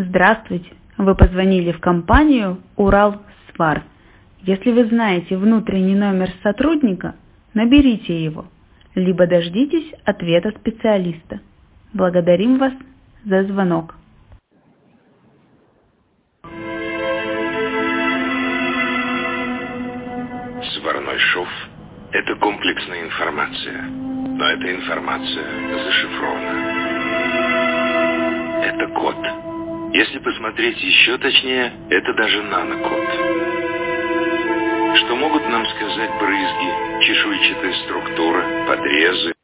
Здравствуйте! Вы позвонили в компанию «Уралсвар». Если вы знаете внутренний номер сотрудника, наберите его, либо дождитесь ответа специалиста. Благодарим вас за звонок. Сварной шов – это комплексная информация, но эта информация зашифрована. Это код. Если посмотреть еще точнее, это даже нанокод. Что могут нам сказать брызги, чешуйчатая структура, подрезы?